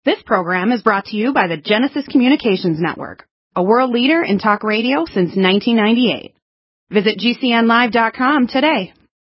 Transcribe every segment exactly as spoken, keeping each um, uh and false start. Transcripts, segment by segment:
This program is brought to you by the Genesis Communications Network, a world leader in talk radio since nineteen ninety-eight. Visit G C N live dot com today.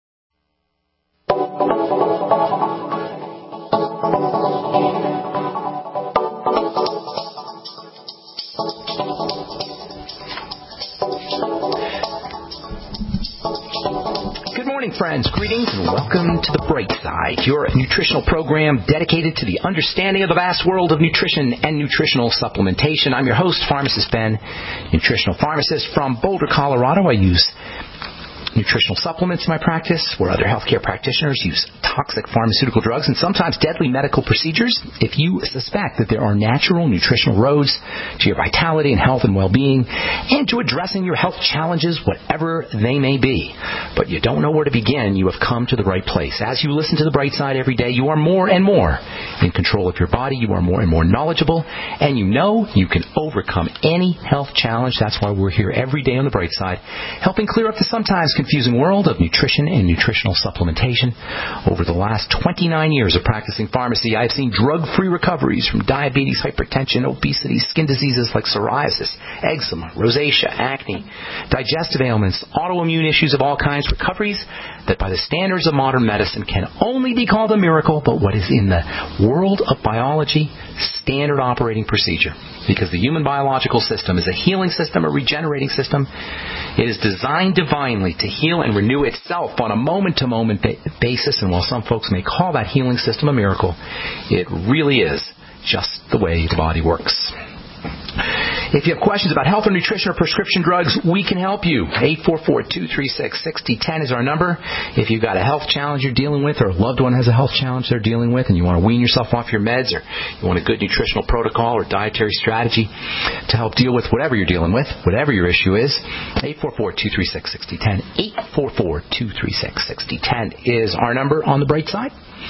Good morning, friends. Greetings and welcome to The Bright Side, your nutritional program dedicated to the understanding of the vast world of nutrition and nutritional supplementation. I'm your host, Pharmacist Ben, nutritional pharmacist from Boulder, Colorado. I use nutritional supplements in my practice, where other healthcare practitioners use toxic pharmaceutical drugs and sometimes deadly medical procedures. If you suspect that there are natural nutritional roads to your vitality and health and well-being and to addressing your health challenges, whatever they may be, but you don't know where to begin, you have come to the right place. As you listen to The Bright Side every day, you are more and more in control of your body, you are more and more knowledgeable, and you know you can overcome any health challenge. That's why we're here every day on The Bright Side, helping clear up the sometimes confusing world of nutrition and nutritional supplementation. Over the last twenty-nine years of practicing pharmacy, I have seen drug-free recoveries from diabetes, hypertension, obesity, skin diseases like psoriasis, eczema, rosacea, acne, digestive ailments, autoimmune issues of all kinds, recoveries that by the standards of modern medicine can only be called a miracle, but what is in the world of biology, standard operating procedure. Because the human biological system is a healing system, a regenerating system. It is designed divinely to heal and renew itself on a moment-to-moment ba- basis, and while some folks may call that healing system a miracle, it really is just the way the body works. If you have questions about health or nutrition or prescription drugs, we can help you. eight four four, two three six, six zero one zero is our number. If you've got a health challenge you're dealing with, or a loved one has a health challenge they're dealing with, and you want to wean yourself off your meds, or you want a good nutritional protocol or dietary strategy to help deal with whatever you're dealing with, whatever your issue is, eight four four, two three six, six zero one zero, eight four four, two three six, six zero one zero is our number on The Bright Side.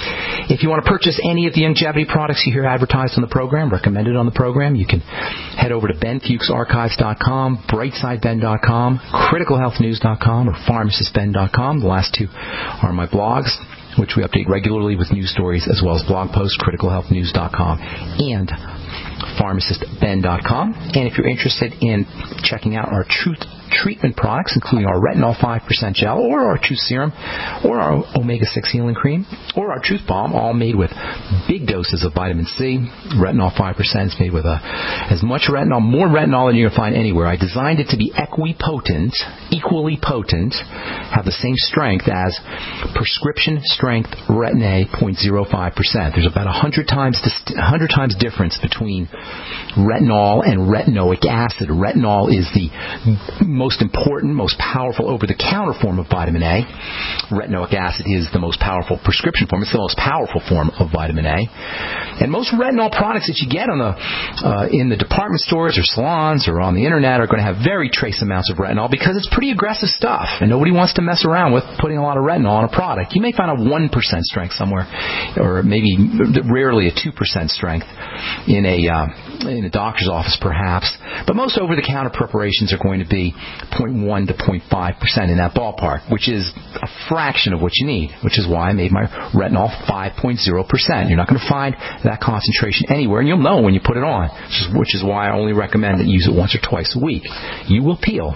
If you want to purchase any of the longevity products you hear advertised on the program, recommended on the program, you can head over to ben fuchs archives dot com, brightside ben dot com, critical health news dot com, or pharmacist ben dot com. The last two are my blogs, which we update regularly with news stories, as well as blog posts, critical health news dot com and pharmacist ben dot com. And if you're interested in checking out our Truth treatment products, including our retinol five percent gel, or our Truth serum, or our omega six healing cream, or our Truth balm, all made with big doses of vitamin C. Retinol five percent is made with a, as much retinol, more retinol than you're going to find anywhere. I designed it to be equipotent, equally potent, have the same strength as prescription strength Retin-A zero point zero five percent. There's about one hundred times one hundred times difference between retinol and retinoic acid. Retinol is the most important, most powerful over-the-counter form of vitamin A. Retinoic acid is the most powerful prescription form. It's the most powerful form of vitamin A. And most retinol products that you get on the uh, in the department stores or salons or on the internet are going to have very trace amounts of retinol, because it's pretty aggressive stuff, and nobody wants to mess around with putting a lot of retinol on a product. You may find a one percent strength somewhere, or maybe rarely a two percent strength in a uh, in a doctor's office, perhaps. But most over-the-counter preparations are going to be zero point one to zero point five percent in that ballpark, which is a fraction of what you need, which is why I made my retinol five point zero percent. You're not going to find that concentration anywhere, and you'll know when you put it on, which is, which is why I only recommend that you use it once or twice a week. You will peel,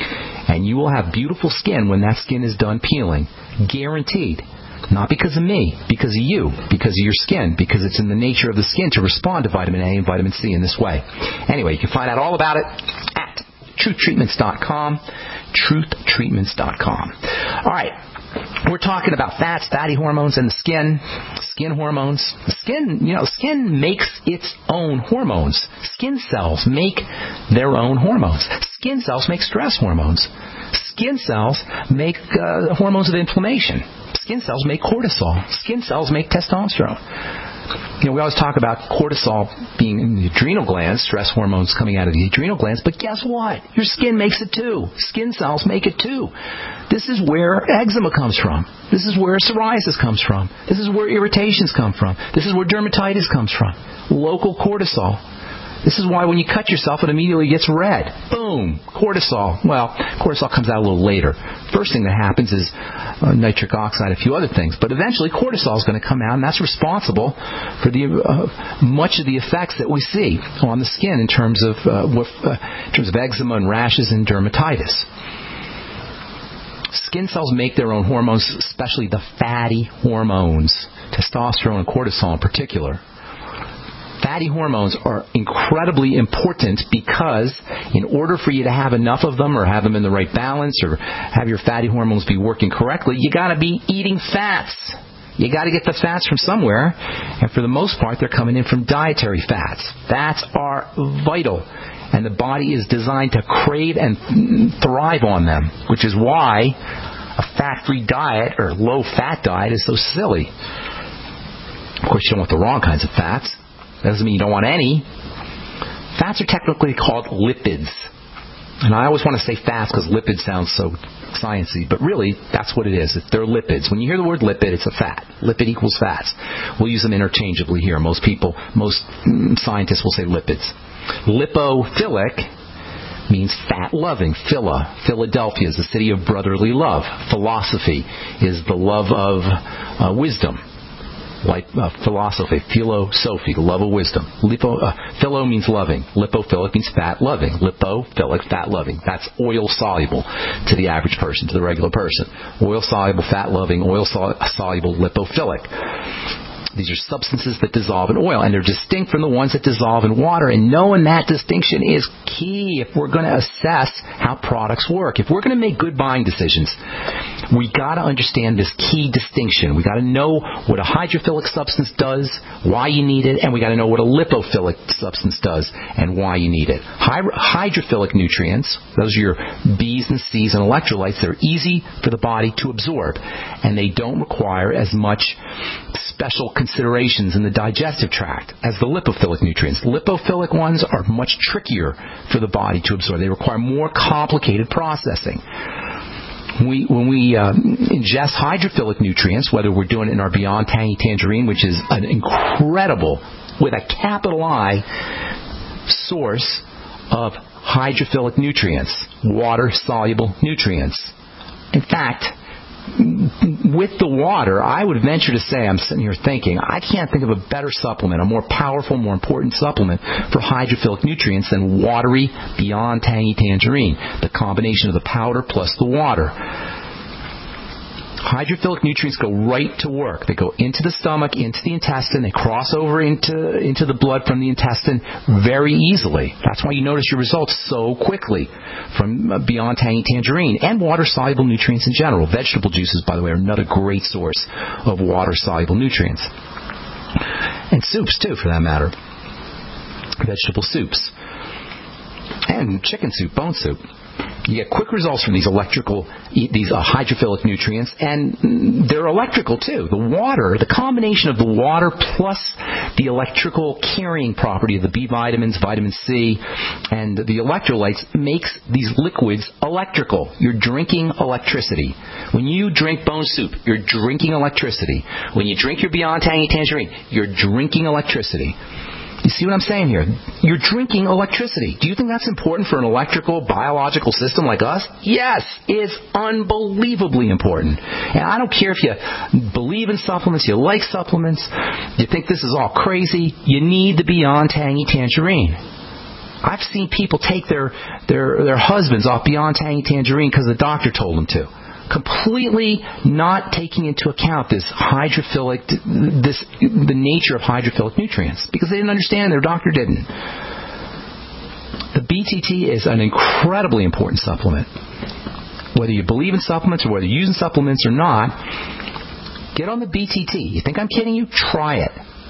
and you will have beautiful skin when that skin is done peeling, guaranteed. Not because of me, because of you, because of your skin, because it's in the nature of the skin to respond to vitamin A and vitamin C in this way. Anyway, you can find out all about it at truth treatments dot com, truth treatments dot com. All right, we're talking about fats, fatty hormones, and the skin, skin hormones. The skin, you know, skin makes its own hormones. Skin cells make their own hormones. Skin cells make stress hormones. Skin cells make uh, hormones of inflammation. Skin cells make cortisol. Skin cells make testosterone. You know, we always talk about cortisol being in the adrenal glands, stress hormones coming out of the adrenal glands, but guess what? Your skin makes it too. Skin cells make it too. This is where eczema comes from. This is where psoriasis comes from. This is where irritations come from. This is where dermatitis comes from. Local cortisol This is why when you cut yourself, it immediately gets red. Boom. Cortisol. Well, cortisol comes out a little later. First thing that happens is uh, nitric oxide, a few other things. But eventually cortisol is going to come out, and that's responsible for the uh, much of the effects that we see on the skin in terms of uh, with, uh, in terms of eczema and rashes and dermatitis. Skin cells make their own hormones, especially the fatty hormones, testosterone and cortisol in particular. Fatty hormones are incredibly important because in order for you to have enough of them or have them in the right balance or have your fatty hormones be working correctly, you got to be eating fats. You got to get the fats from somewhere, and for the most part, they're coming in from dietary fats. Fats are vital, and the body is designed to crave and thrive on them, which is why a fat-free diet or low-fat diet is so silly. Of course, you don't want the wrong kinds of fats. That doesn't mean you don't want any. Fats are technically called lipids. And I always want to say fats because lipid sounds so sciencey, but really that's what it is. They're lipids. When you hear the word lipid, it's a fat. Lipid equals fats. We'll use them interchangeably here. Most people, most scientists will say lipids. Lipophilic means fat-loving. Phila, Philadelphia is the city of brotherly love. Philosophy is the love of uh, wisdom. Like uh, philosophy, philosophy, love of wisdom. Lipo, uh, philo means loving. Lipophilic means fat-loving. Lipophilic, fat-loving. That's oil-soluble to the average person, to the regular person. Oil-soluble, fat-loving, oil-soluble, lipophilic. These are substances that dissolve in oil, and they're distinct from the ones that dissolve in water. And knowing that distinction is key if we're going to assess how products work. If we're going to make good buying decisions, we got to understand this key distinction. We got to know what a hydrophilic substance does, why you need it, and we got to know what a lipophilic substance does and why you need it. Hydrophilic nutrients, those are your B's and C's and electrolytes. They're easy for the body to absorb, and they don't require as much special considerations in the digestive tract as the lipophilic nutrients. Lipophilic ones are much trickier for the body to absorb. They require more complicated processing. We, when we uh, ingest hydrophilic nutrients, whether we're doing it in our Beyond Tangy Tangerine, which is an incredible, with a capital I, source of hydrophilic nutrients, water-soluble nutrients. In fact, with the water, I would venture to say, I'm sitting here thinking, I can't think of a better supplement, a more powerful, more important supplement for hydrophilic nutrients than watery Beyond Tangy Tangerine. The combination of the powder plus the water. Hydrophilic nutrients go right to work. They go into the stomach, into the intestine. They cross over into, into the blood from the intestine very easily. That's why you notice your results so quickly from Beyond Tangy Tangerine. And water-soluble nutrients in general. Vegetable juices, by the way, are another great source of water-soluble nutrients. And soups, too, for that matter. Vegetable soups. And chicken soup, bone soup. You get quick results from these electrical, these uh, hydrophilic nutrients, and they're electrical too. The water, the combination of the water plus the electrical carrying property of the B vitamins, vitamin C, and the electrolytes makes these liquids electrical. You're drinking electricity. When you drink bone soup, you're drinking electricity. When you drink your Beyond Tangy Tangerine, you're drinking electricity. You see what I'm saying here? You're drinking electricity. Do you think that's important for an electrical, biological system like us? Yes, it's unbelievably important. And I don't care if you believe in supplements, you like supplements, you think this is all crazy, you need the Beyond Tangy Tangerine. I've seen people take their, their, their husbands off Beyond Tangy Tangerine because the doctor told them to. Completely not taking into account this hydrophilic, this the nature of hydrophilic nutrients, because they didn't understand, their doctor didn't. The B T T is an incredibly important supplement. Whether you believe in supplements or whether you're using supplements or not, get on the B T T. You think I'm kidding you? Try it.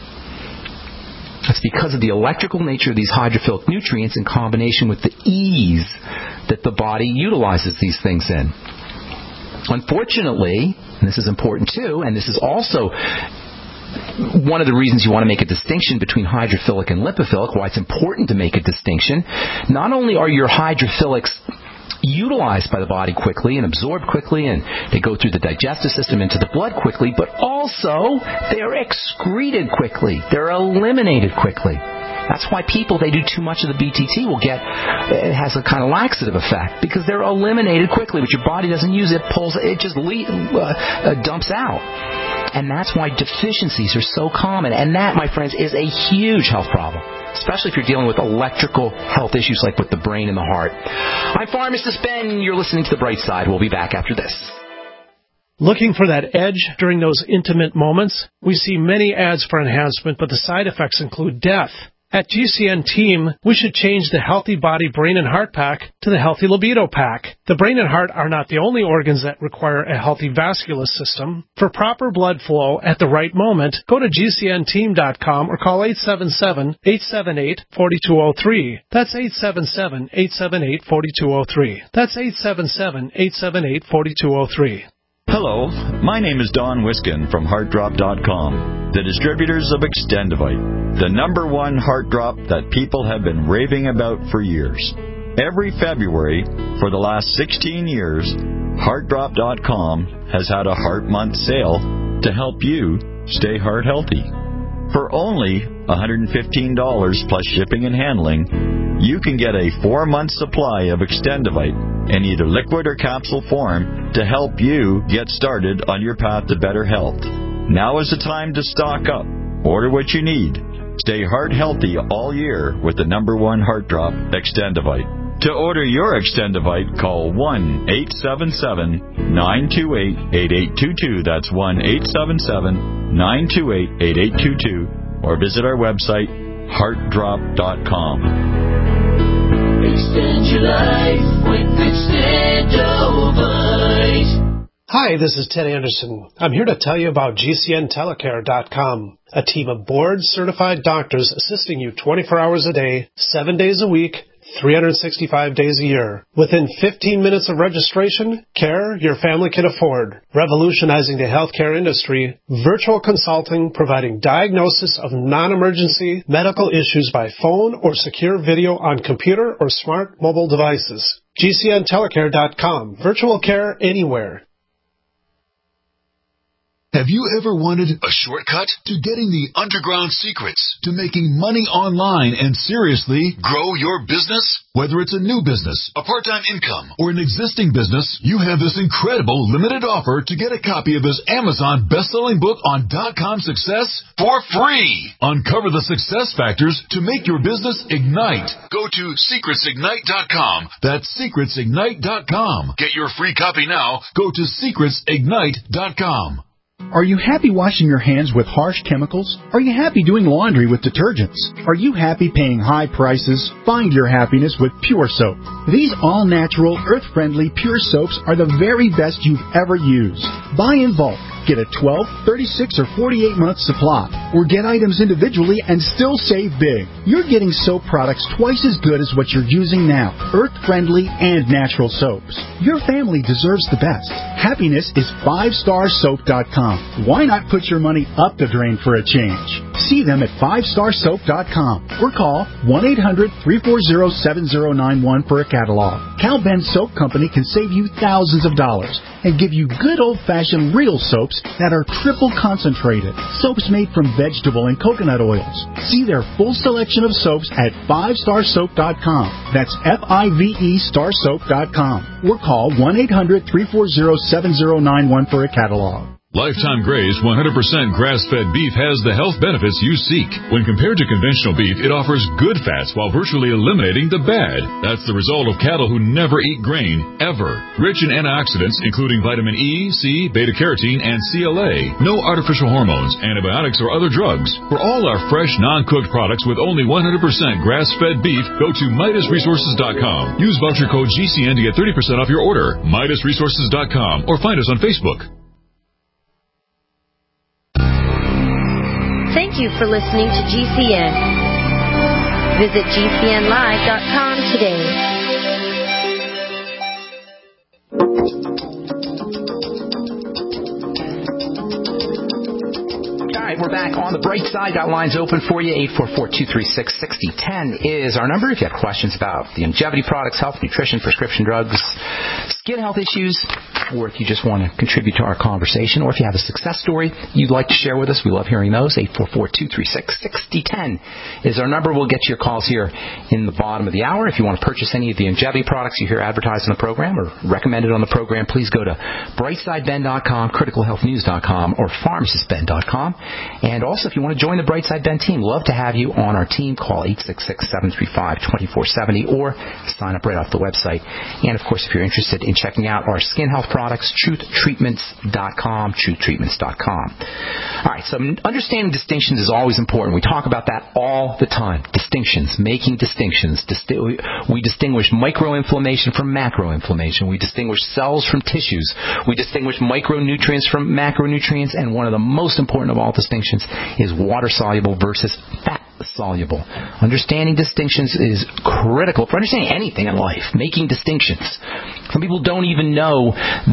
That's because of the electrical nature of these hydrophilic nutrients in combination with the ease that the body utilizes these things in. Unfortunately, and this is important too, and this is also one of the reasons you want to make a distinction between hydrophilic and lipophilic, why it's important to make a distinction. Not only are your hydrophilics utilized by the body quickly and absorbed quickly, and they go through the digestive system into the blood quickly, but also they are excreted quickly. They're eliminated quickly. That's why people, they do too much of the B T T, will get, it has a kind of laxative effect because they're eliminated quickly, but your body doesn't use it, pulls, it just le- uh, dumps out. And that's why deficiencies are so common. And that, my friends, is a huge health problem, especially if you're dealing with electrical health issues like with the brain and the heart. I'm Pharmacist Ben. You're listening to The Bright Side. We'll be back after this. Looking for that edge during those intimate moments? We see many ads for enhancement, but the side effects include death. At G C N Team, we should change the Healthy Body Brain and Heart Pack to the Healthy Libido Pack. The brain and heart are not the only organs that require a healthy vascular system. For proper blood flow at the right moment, go to G C N team dot com or call eight seven seven, eight seven eight, four two zero three. That's eight seven seven, eight seven eight, four two zero three. That's eight seven seven, eight seven eight, four two zero three. Hello, my name is Don Wiskin from heart drop dot com, the distributors of Extendivite, the number one heart drop that people have been raving about for years. Every February for the last sixteen years, heart drop dot com has had a Heart Month sale to help you stay heart healthy. For only one hundred fifteen dollars plus shipping and handling, you can get a four-month supply of Extendivite in either liquid or capsule form to help you get started on your path to better health. Now is the time to stock up. Order what you need. Stay heart healthy all year with the number one heart drop, Extendivite. To order your Extendivite, call one eight seven seven, nine two eight, eight eight two two. That's one eight seven seven, nine two eight, eight eight two two. Or visit our website, heart drop dot com. Extend your life with Extendivite. Hi, this is Ted Anderson. I'm here to tell you about G C N telecare dot com, a team of board-certified doctors assisting you twenty-four hours a day, seven days a week, three hundred sixty-five days a year. Within fifteen minutes of registration, care your family can afford. Revolutionizing the healthcare industry, virtual consulting providing diagnosis of non-emergency medical issues by phone or secure video on computer or smart mobile devices. G C N telecare dot com. Virtual care anywhere. Have you ever wanted a shortcut to getting the underground secrets to making money online and seriously grow your business? Whether it's a new business, a part-time income, or an existing business, you have this incredible limited offer to get a copy of his Amazon best-selling book on dot-com success for free. Uncover the success factors to make your business ignite. Go to secrets ignite dot com. That's secrets ignite dot com. Get your free copy now. Go to secrets ignite dot com. Are you happy washing your hands with harsh chemicals? Are you happy doing laundry with detergents? Are you happy paying high prices? Find your happiness with Pure Soap. These all-natural, earth-friendly Pure Soaps are the very best you've ever used. Buy in bulk. Get a twelve, thirty-six, or forty-eight month supply. Or get items individually and still save big. You're getting soap products twice as good as what you're using now. Earth-friendly and natural soaps. Your family deserves the best. Happiness is five star soap dot com. Why not put your money up the drain for a change? See them at five star soap dot com or call one eight hundred, three four zero, seven zero nine one for a catalog. Cal Ben Soap Company can save you thousands of dollars and give you good old-fashioned real soaps that are triple concentrated. Soaps made from vegetable and coconut oils. See their full selection of soaps at five star soap dot com. That's F I V E star soap dot com. Or call one eight hundred, three four zero, seven zero nine one for a catalog. Lifetime Gray's one hundred percent grass-fed beef has the health benefits you seek. When compared to conventional beef, it offers good fats while virtually eliminating the bad. That's the result of cattle who never eat grain, ever. Rich in antioxidants, including vitamin E, C, beta-carotene, and C L A. No artificial hormones, antibiotics, or other drugs. For all our fresh, non-cooked products with only one hundred percent grass-fed beef, go to Midas Resources dot com. Use voucher code G C N to get thirty percent off your order. Midas Resources dot com or find us on Facebook. Thank you for listening to G C N. Visit G C N live dot com today. All right, we're back on the bright side. Got lines open for you. eight four four, two three six, six zero one zero is our number. If you have questions about the longevity products, health, nutrition, prescription drugs, skin health issues, or if you just want to contribute to our conversation, or if you have a success story you'd like to share with us, we love hearing those. eight four four, two three six, six zero one zero is our number. We'll get to your calls here in the bottom of the hour. If you want to purchase any of the Youngevity products you hear advertised on the program or recommended on the program, please go to brightside ben dot com, critical health news dot com, or pharmacist ben dot com. And also, if you want to join the Brightside Ben team, love to have you on our team. Call eight six six, seven three five, two four seven zero or sign up right off the website. And, of course, if you're interested in checking out our skin health products, truth treatments dot com, truth treatments dot com. All right, so understanding distinctions is always important. We talk about that all the time. Distinctions, making distinctions. Disti- we distinguish microinflammation from macroinflammation. We distinguish cells from tissues. We distinguish micronutrients from macronutrients. And one of the most important of all distinctions is water-soluble versus fat-soluble. Understanding distinctions is critical for understanding anything in life, making distinctions. Some people don't even know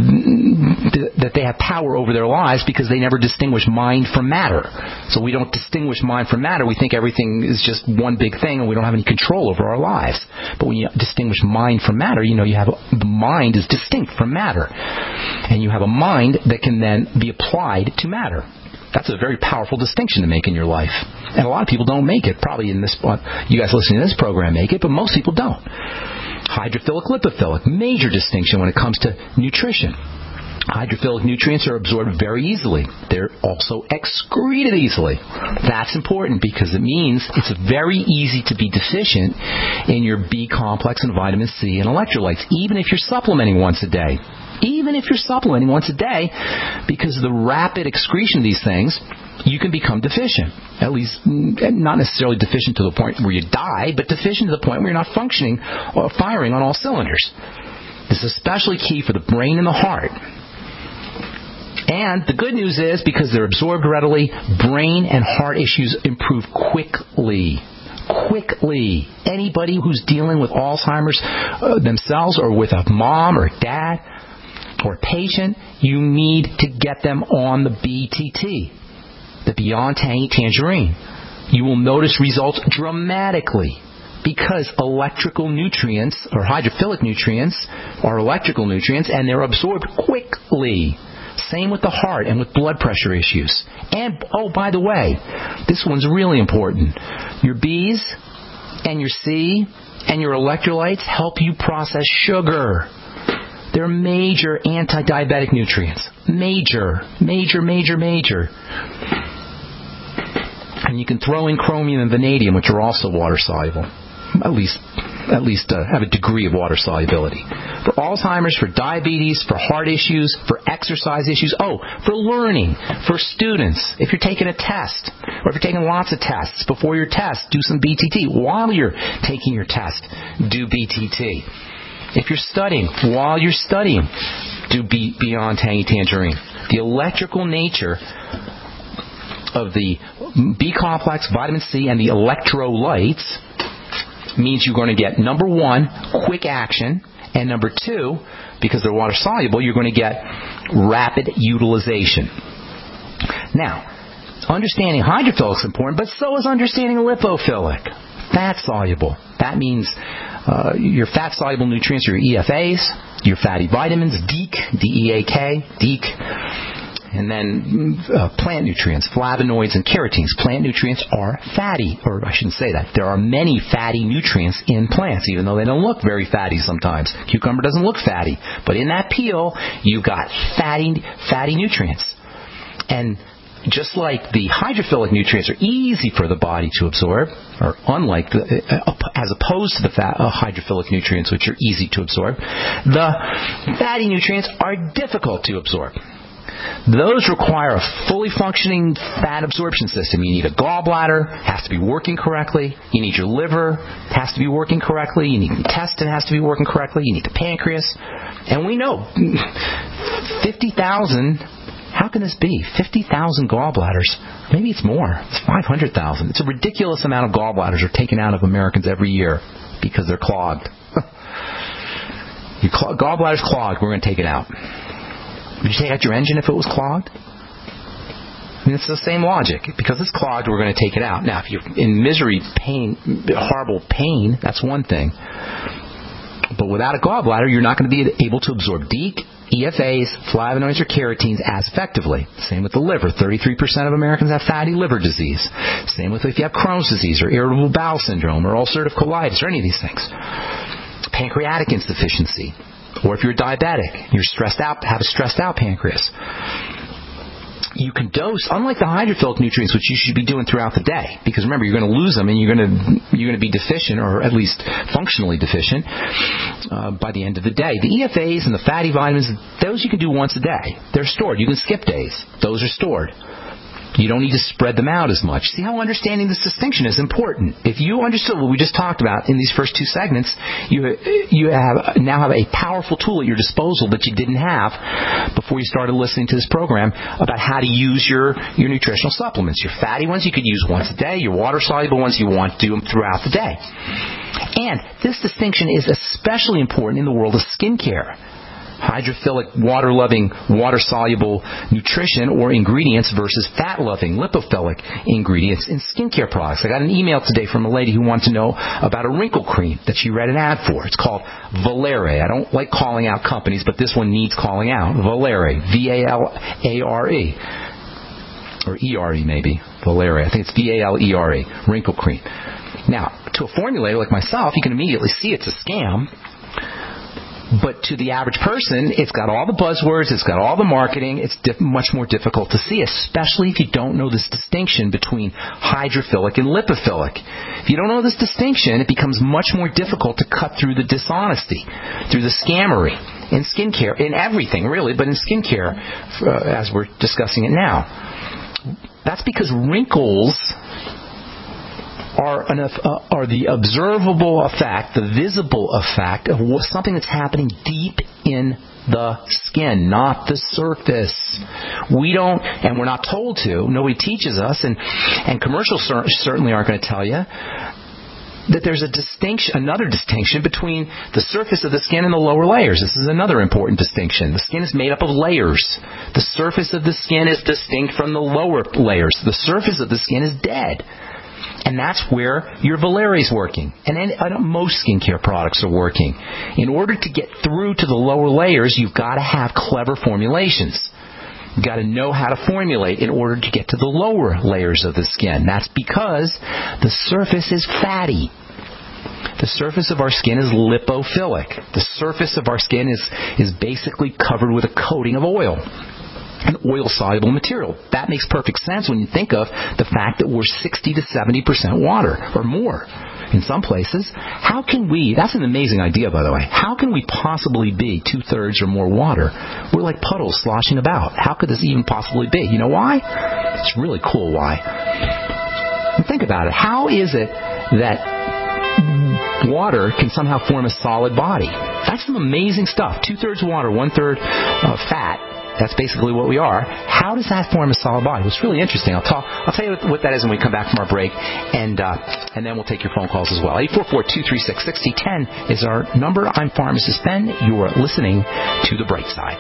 th- that they have power over their lives because they never distinguish mind from matter. So we don't distinguish mind from matter. We think everything is just one big thing and we don't have any control over our lives. But when you distinguish mind from matter, you know you have a, the mind is distinct from matter. And you have a mind that can then be applied to matter. That's a very powerful distinction to make in your life. And a lot of people don't make it. Probably in this, you guys listening to this program make it, but most people don't. Hydrophilic, lipophilic, major distinction when it comes to nutrition. Hydrophilic nutrients are absorbed very easily. They're also excreted easily. That's important because it means it's very easy to be deficient in your B complex and vitamin C and electrolytes, even if you're supplementing once a day. Even if you're supplementing once a day, because of the rapid excretion of these things, you can become deficient. At least, not necessarily deficient to the point where you die, but deficient to the point where you're not functioning or firing on all cylinders. This is especially key for the brain and the heart. And the good news is, because they're absorbed readily, brain and heart issues improve quickly. Quickly. Anybody who's dealing with Alzheimer's uh, themselves, or with a mom or dad or a patient, you need to get them on the B T T, the Beyond Tangy Tangerine. You will notice results dramatically, because electrical nutrients, or hydrophilic nutrients, are electrical nutrients, and they're absorbed quickly. Same with the heart and with blood pressure issues. And, oh, by the way, this one's really important. Your B's and your C and your electrolytes help you process sugar. They're major anti-diabetic nutrients. Major, major, major, major. And you can throw in chromium and vanadium, which are also water-soluble. At least, at least uh, have a degree of water solubility. For Alzheimer's, for diabetes, for heart issues, for exercise issues. Oh, for learning, for students. If you're taking a test, or if you're taking lots of tests, before your test, do some B T T. While you're taking your test, do B T T. If you're studying, while you're studying, do be Beyond Tangy Tangerine. The electrical nature of the B complex, vitamin C, and the electrolytes means you're going to get, number one, quick action, and number two, because they're water soluble, you're going to get rapid utilization. Now, understanding hydrophilic is important, but so is understanding lipophilic, fat soluble. That means uh, your fat soluble nutrients are your E F As, your fatty vitamins, D E A K, D E A K, D E A K. And then uh, plant nutrients, flavonoids and carotenes. Plant nutrients are fatty, or I shouldn't say that. There are many fatty nutrients in plants, even though they don't look very fatty sometimes. Cucumber doesn't look fatty. But in that peel, you've got fatty, fatty nutrients. And just like the hydrophilic nutrients are easy for the body to absorb, or unlike the, uh, as opposed to the fat, uh, hydrophilic nutrients, which are easy to absorb, the fatty nutrients are difficult to absorb. Those require a fully functioning fat absorption system. You need a gallbladder, has to be working correctly. You need your liver, has to be working correctly. You need the intestine, has to be working correctly. You need the pancreas. And we know fifty thousand, how can this be? fifty thousand gallbladders. Maybe it's more. It's five hundred thousand. It's a ridiculous amount of gallbladders are taken out of Americans every year because they're clogged. Your cl- gallbladder's clogged, we're going to take it out. Would you take out your engine if it was clogged? I mean, it's the same logic. Because it's clogged, we're going to take it out. Now, if you're in misery, pain, horrible pain, that's one thing. But without a gallbladder, you're not going to be able to absorb D E C, E F As, flavonoids, or carotenes as effectively. Same with the liver. thirty-three percent of Americans have fatty liver disease. Same with if you have Crohn's disease or irritable bowel syndrome or ulcerative colitis or any of these things. Pancreatic insufficiency. Or if you're diabetic, you're stressed out, have a stressed out pancreas. You can dose, unlike the hydrophilic nutrients, which you should be doing throughout the day, because remember, you're going to lose them and you're going to you're going to be deficient, or at least functionally deficient, uh, by the end of the day. The E F As and the fatty vitamins, those you can do once a day. They're stored. You can skip days. Those are stored. You don't need to spread them out as much. See how understanding this distinction is important. If you understood what we just talked about in these first two segments, you you have now have a powerful tool at your disposal that you didn't have before you started listening to this program about how to use your, your nutritional supplements. Your fatty ones you could use once a day. Your water-soluble ones you want to do them throughout the day. And this distinction is especially important in the world of skincare. Hydrophilic, water-loving, water-soluble nutrition or ingredients versus fat-loving, lipophilic ingredients in skincare products. I got an email today from a lady who wanted to know about a wrinkle cream that she read an ad for. It's called Valere. I don't like calling out companies, but this one needs calling out. Valere. V A L A R E. Or E R E maybe. Valere. I think it's V A L E R E. Wrinkle cream. Now, to a formulator like myself, you can immediately see it's a scam. But to the average person, it's got all the buzzwords, it's got all the marketing, it's diff- much more difficult to see, especially if you don't know this distinction between hydrophilic and lipophilic. If you don't know this distinction, it becomes much more difficult to cut through the dishonesty, through the scammery, in skincare, in everything really, but in skincare, uh, as we're discussing it now. That's because wrinkles are, an, uh, are the observable effect, the visible effect of something that's happening deep in the skin, not the surface. We don't, and we're not told to, nobody teaches us, and, and commercials cer- certainly aren't going to tell you, that there's a distinction, another distinction between the surface of the skin and the lower layers. This is another important distinction. The skin is made up of layers. The surface of the skin is distinct from the lower layers. The surface of the skin is dead. And that's where your Valere is working. And then, uh, most skincare products are working. In order to get through to the lower layers, you've got to have clever formulations. You've got to know how to formulate in order to get to the lower layers of the skin. That's because the surface is fatty. The surface of our skin is lipophilic. The surface of our skin is, is basically covered with a coating of oil. An oil-soluble material. That makes perfect sense when you think of the fact that we're sixty to seventy percent water or more in some places. How can we, that's an amazing idea, by the way, how can we possibly be two-thirds or more water? We're like puddles sloshing about. How could this even possibly be? You know why? It's really cool why. And think about it. How is it that water can somehow form a solid body? That's some amazing stuff. Two-thirds water, one-third uh, fat. That's basically what we are. How does that form a solid body? It's really interesting. I'll talk. I'll tell you what that is when we come back from our break, and uh, and then we'll take your phone calls as well. eight four four, two three six, six zero one zero is our number. I'm Pharmacist Ben. You are listening to The Bright Side.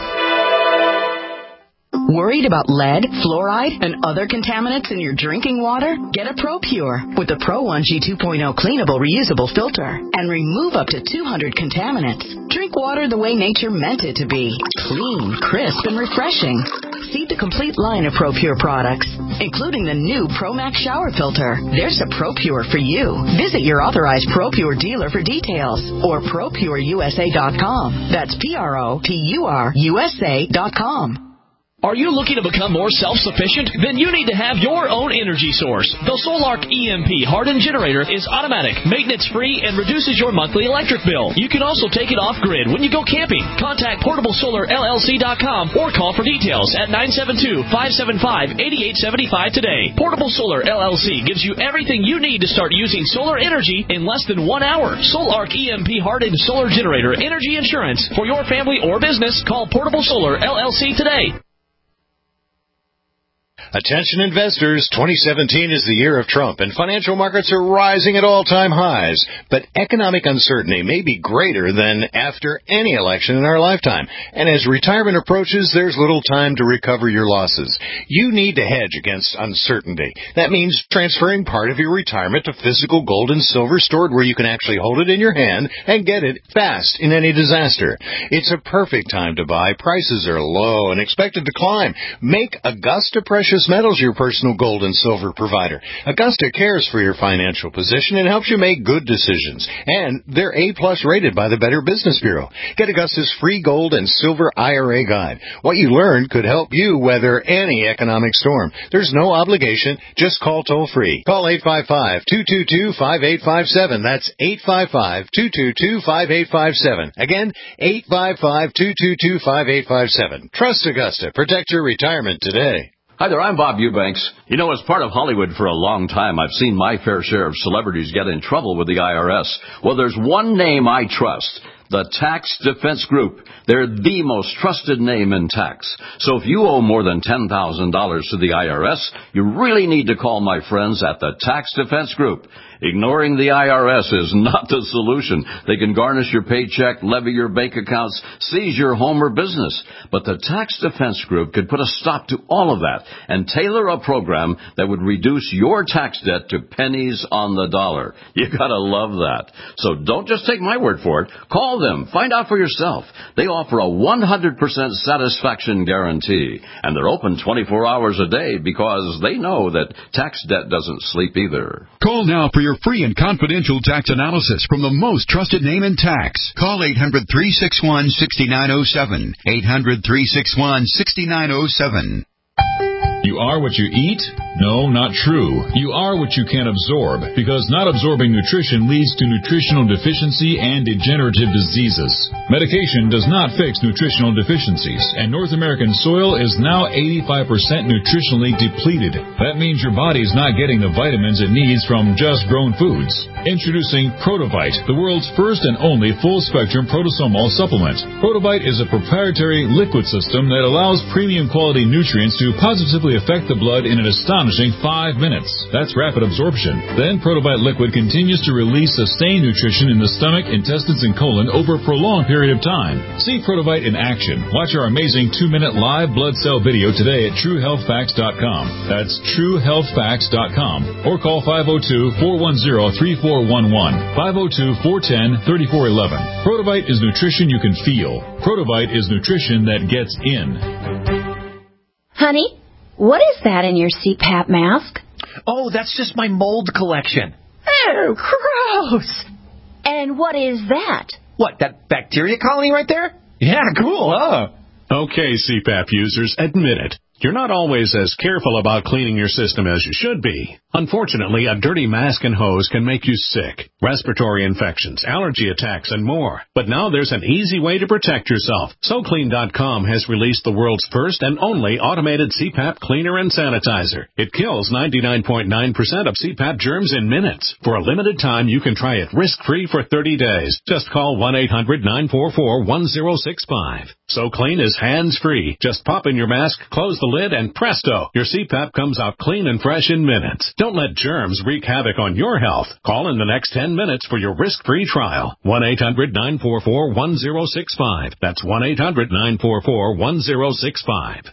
Worried about lead, fluoride, and other contaminants in your drinking water? Get a ProPure with the Pro one G two point oh cleanable reusable filter and remove up to two hundred contaminants. Drink water the way nature meant it to be. Clean, crisp, and refreshing. See the complete line of ProPure products, including the new ProMax shower filter. There's a ProPure for you. Visit your authorized ProPure dealer for details or Pro Pure U S A dot com. That's P R O P U R U S A dot com. Are you looking to become more self-sufficient? Then you need to have your own energy source. The Solark E M P hardened generator is automatic, maintenance-free, and reduces your monthly electric bill. You can also take it off-grid when you go camping. Contact Portable Solar L L C dot com or call for details at nine seven two, five seven five, eight eight seven five today. Portable Solar L L C gives you everything you need to start using solar energy in less than one hour. Solark E M P hardened solar generator energy insurance for your family or business. Call Portable Solar L L C today. Attention investors, twenty seventeen is the year of Trump, and financial markets are rising at all-time highs. But economic uncertainty may be greater than after any election in our lifetime. And as retirement approaches, there's little time to recover your losses. You need to hedge against uncertainty. That means transferring part of your retirement to physical gold and silver stored where you can actually hold it in your hand and get it fast in any disaster. It's a perfect time to buy. Prices are low and expected to climb. Make Augusta Precious Metals your personal gold and silver provider. Augusta cares for your financial position and helps you make good decisions. And they're A-plus rated by the Better Business Bureau. Get Augusta's free gold and silver I R A guide. What you learn could help you weather any economic storm. There's no obligation. Just call toll-free. Call eight five five, two two two, five eight five seven. That's eight five five, two two two, five eight five seven. Again, eight five five, two two two, five eight five seven. Trust Augusta. Protect your retirement today. Hi there, I'm Bob Eubanks. You know, as part of Hollywood for a long time, I've seen my fair share of celebrities get in trouble with the I R S. Well, there's one name I trust. The Tax Defense Group. They're the most trusted name in tax. So if you owe more than ten thousand dollars to the I R S, you really need to call my friends at the Tax Defense Group. Ignoring the I R S is not the solution. They can garnish your paycheck, levy your bank accounts, seize your home or business. But the Tax Defense Group could put a stop to all of that and tailor a program that would reduce your tax debt to pennies on the dollar. You gotta love that. So don't just take my word for it. Call them. Find out for yourself. They offer a one hundred percent satisfaction guarantee. And they're open twenty-four hours a day because they know that tax debt doesn't sleep either. Call now for your free and confidential tax analysis from the most trusted name in tax. Call eight hundred, three six one, six nine zero seven. eight hundred, three six one, six nine zero seven. You are what you eat? No, not true. You are what you can absorb, because not absorbing nutrition leads to nutritional deficiency and degenerative diseases. Medication does not fix nutritional deficiencies, and North American soil is now eighty-five percent nutritionally depleted. That means your body's not getting the vitamins it needs from just grown foods. Introducing Protovite, the world's first and only full-spectrum protosomal supplement. Protovite is a proprietary liquid system that allows premium quality nutrients to positively affect the blood in an astonishing five minutes. That's rapid absorption. Then Protovite liquid continues to release sustained nutrition in the stomach, intestines, and colon over a prolonged period of time. See Protovite in action. Watch our amazing two-minute live blood cell video today at true health facts dot com. That's true health facts dot com. Or call five oh two, four one zero, three four one one, five oh two, four one zero, three four one one. Protovite is nutrition you can feel. Protovite is nutrition that gets in. Honey? What is that in your C PAP mask? Oh, that's just my mold collection. Oh, gross. And what is that? What, that bacteria colony right there? Yeah, cool, huh? Okay, C PAP users, admit it. You're not always as careful about cleaning your system as you should be. Unfortunately, a dirty mask and hose can make you sick, respiratory infections, allergy attacks, and more. But now there's an easy way to protect yourself. So Clean dot com has released the world's first and only automated C PAP cleaner and sanitizer. It kills ninety-nine point nine percent of C PAP germs in minutes. For a limited time, you can try it risk-free for thirty days. Just call one eight hundred, nine four four, one zero six five. So Clean is hands-free. Just pop in your mask, close the lid, and presto, your C PAP comes out clean and fresh in minutes. Don't let germs wreak havoc on your health. Call in the next ten minutes for your risk-free trial. one eight hundred, nine four four, one zero six five. That's one eight hundred, nine four four, one zero six five.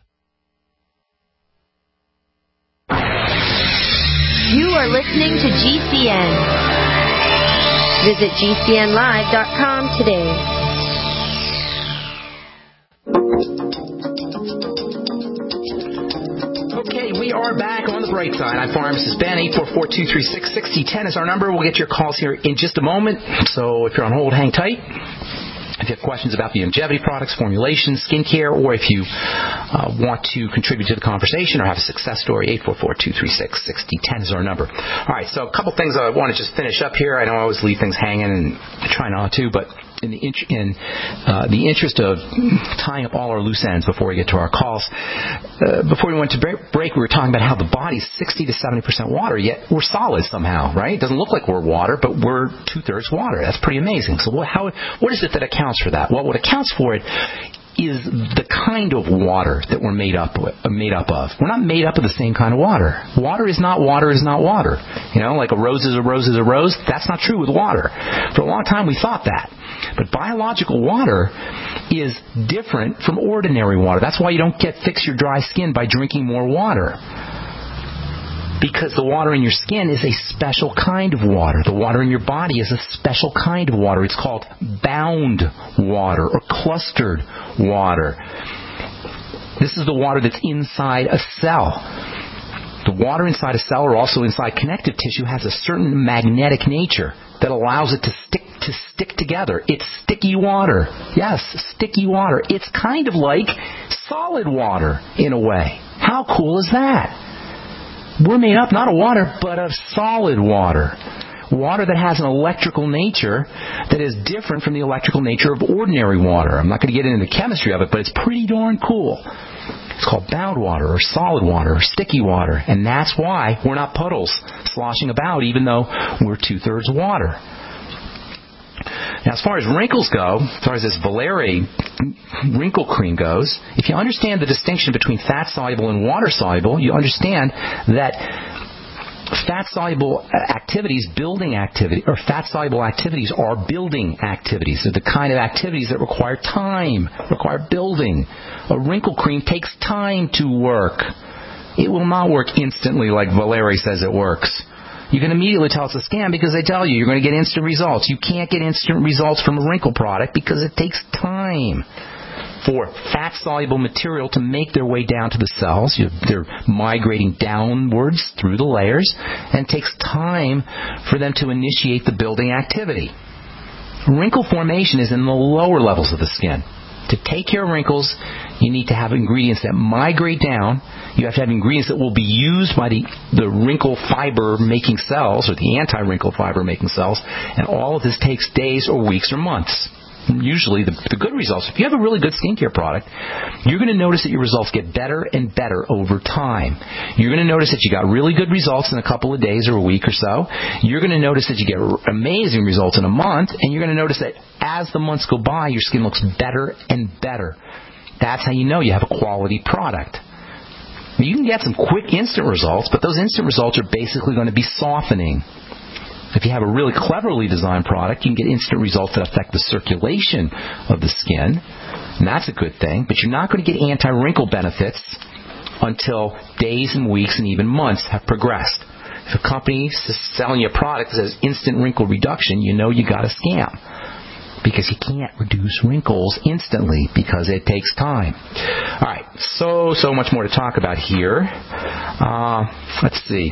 You are listening to G C N. Visit G C N live dot com today. Okay, we are back on the bright side. I'm Pharmacist Ben. eight four four, two three six, six zero one zero is our number. We'll get your calls here in just a moment. So if you're on hold, hang tight. If you have questions about the longevity products, formulations, skincare, or if you uh, want to contribute to the conversation or have a success story, eight four four, two three six, six zero one zero is our number. All right, so a couple things I want to just finish up here. I know I always leave things hanging, and I try not to, but in the, int- in, uh, the interest of tying up all our loose ends before we get to our calls, uh, before we went to break, we were talking about how the body's sixty to seventy percent water, yet we're solid somehow, right? It doesn't look like we're water, but we're two-thirds water. That's pretty amazing. So what, how, what is it that accounts for that? Well, what accounts for it is the kind of water that we're made up with, made up of. We're not made up of the same kind of water. Water is not water is not water. You know, like a rose is a rose is a rose. That's not true with water. For a long time we thought that. But biological water is different from ordinary water. That's why you don't get fix your dry skin by drinking more water. Because the water in your skin is a special kind of water. The water in your body is a special kind of water. It's called bound water or clustered water. This is the water that's inside a cell. The water inside a cell or also inside connective tissue has a certain magnetic nature that allows it to stick to stick together. It's sticky water. Yes, sticky water. It's kind of like solid water in a way. How cool is that? We're made up not of water, but of solid water. Water that has an electrical nature that is different from the electrical nature of ordinary water. I'm not going to get into the chemistry of it, but it's pretty darn cool. It's called bound water or solid water or sticky water. And that's why we're not puddles sloshing about, even though we're two-thirds water. Now, as far as wrinkles go, as far as this Valeri wrinkle cream goes, if you understand the distinction between fat-soluble and water-soluble, you understand that fat-soluble activities, building activity, or fat-soluble activities are building activities. They're the kind of activities that require time, require building. A wrinkle cream takes time to work. It will not work instantly like Valeri says it works. You can immediately tell it's a scam because they tell you you're going to get instant results. You can't get instant results from a wrinkle product because it takes time for fat-soluble material to make their way down to the cells. They're migrating downwards through the layers, and it takes time for them to initiate the building activity. Wrinkle formation is in the lower levels of the skin. To take care of wrinkles, you need to have ingredients that migrate down. You have to have ingredients that will be used by the, the wrinkle fiber-making cells, or the anti-wrinkle fiber-making cells, and all of this takes days or weeks or months. Usually, the, the good results, if you have a really good skincare product, you're going to notice that your results get better and better over time. You're going to notice that you got really good results in a couple of days or a week or so. You're going to notice that you get amazing results in a month, and you're going to notice that as the months go by, your skin looks better and better. That's how you know you have a quality product. You can get some quick instant results, but those instant results are basically going to be softening. If you have a really cleverly designed product, you can get instant results that affect the circulation of the skin, and that's a good thing, but you're not going to get anti-wrinkle benefits until days and weeks and even months have progressed. If a company is selling you a product that says instant wrinkle reduction, you know you got a scam, because you can't reduce wrinkles instantly because it takes time. All right, so, so much more to talk about here. Uh, let's see.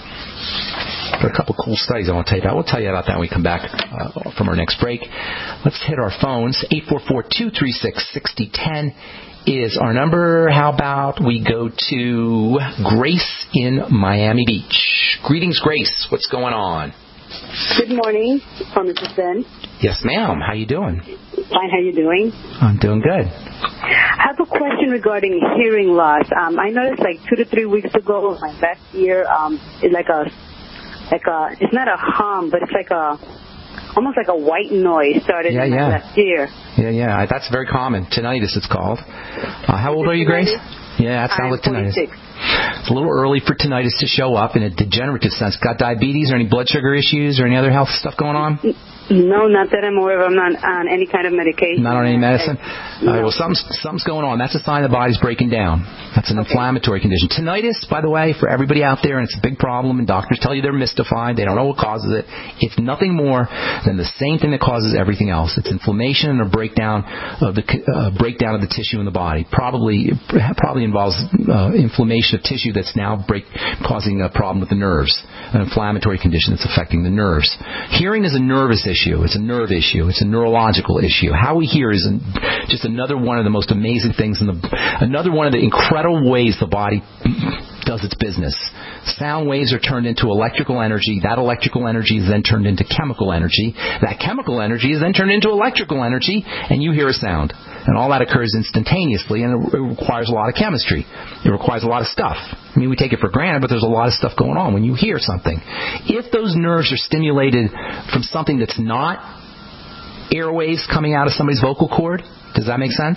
There are a couple cool studies I want to tell you about. We'll tell you about that when we come back uh, from our next break. Let's hit our phones. eight four four, two three six, six zero one zero is our number. How about we go to Grace in Miami Beach. Greetings, Grace. What's going on? Good morning, Pharmacist Ben. Yes, ma'am. How you doing? Fine. How you doing? I'm doing good. I have a question regarding hearing loss. Um, I noticed like two to three weeks ago, my left ear um, is like a, like a, it's not a hum, but it's like a, almost like a white noise started yeah, in yeah. my left ear. Yeah, yeah. That's very common. Tinnitus, it's called. Uh, how old are you, Grace? Yeah, that sounds like tinnitus. forty-six. It's a little early for tinnitus to show up in a degenerative sense. Got diabetes or any blood sugar issues or any other health stuff going on? No, not that I'm aware of. I'm not on any kind of medication. Not on any medicine? I, no. All right, well, something's, something's going on. That's a sign the body's breaking down. That's an okay. inflammatory condition. Tinnitus, by the way, for everybody out there, and it's a big problem, and doctors tell you they're mystified. They don't know what causes it. It's nothing more than the same thing that causes everything else. It's inflammation and a breakdown of the uh, breakdown of the tissue in the body. Probably probably involves uh, inflammation of tissue that's now break, causing a problem with the nerves, an inflammatory condition that's affecting the nerves. Hearing is a nervous issue. It's a nerve issue. It's a neurological issue. How we hear is just another one of the most amazing things, in the, another one of the incredible ways the body does its business. Sound waves are turned into electrical energy. That electrical energy is then turned into chemical energy. That chemical energy is then turned into electrical energy, and you hear a sound. And all that occurs instantaneously, and it requires a lot of chemistry. It requires a lot of stuff. I mean, we take it for granted, but there's a lot of stuff going on when you hear something. If those nerves are stimulated from something that's not airwaves coming out of somebody's vocal cord, does that make sense?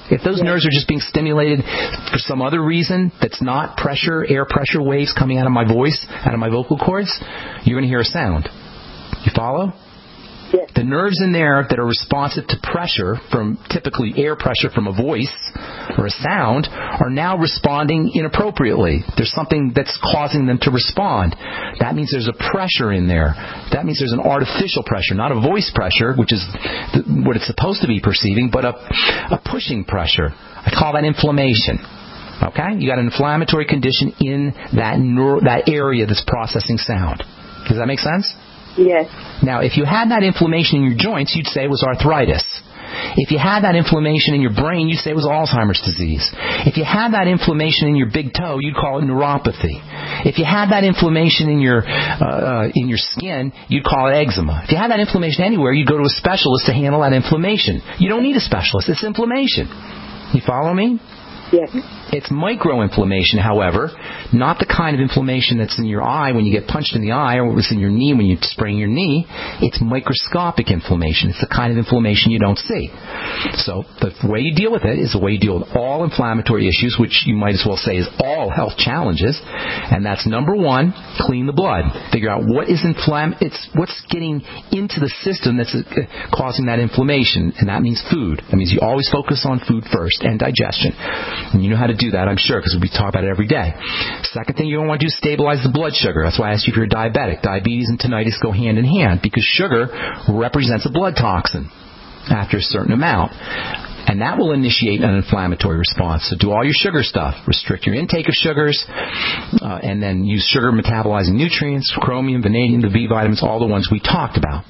If those nerves are just being stimulated for some other reason that's not pressure, air pressure waves coming out of my voice, out of my vocal cords, you're going to hear a sound. You follow? Yes. The nerves in there that are responsive to pressure, from typically air pressure from a voice or a sound, are now responding inappropriately. There's something that's causing them to respond. That means there's a pressure in there. That means there's an artificial pressure, not a voice pressure, which is the, what it's supposed to be perceiving, but a, a pushing pressure. I call that inflammation. Okay? You got an inflammatory condition in that neuro, that area that's processing sound. Does that make sense? Yes. Now, if you had that inflammation in your joints, you'd say it was arthritis. If you had that inflammation in your brain, you'd say it was Alzheimer's disease. If you had that inflammation in your big toe, you'd call it neuropathy. If you had that inflammation in your uh, in your skin, you'd call it eczema. If you had that inflammation anywhere, you'd go to a specialist to handle that inflammation. You don't need a specialist. It's inflammation. You follow me? Yes. It's microinflammation, however, not the kind of inflammation that's in your eye when you get punched in the eye, or what's in your knee when you sprain your knee. It's microscopic inflammation. It's the kind of inflammation you don't see. So the way you deal with it is the way you deal with all inflammatory issues, which you might as well say is all health challenges. And that's number one, clean the blood. Figure out what is inflam- it's what's getting into the system that's uh, causing that inflammation, and that means food. That means you always focus on food first and digestion. And you know how to do that, I'm sure, because we talk about it every day. Second thing you're going to want to do is stabilize the blood sugar. That's why I asked you if you're diabetic. Diabetes and tinnitus go hand in hand, because sugar represents a blood toxin after a certain amount. And that will initiate an inflammatory response. So do all your sugar stuff. Restrict your intake of sugars, uh, and then use sugar metabolizing nutrients, chromium, vanadium, the B vitamins, all the ones we talked about.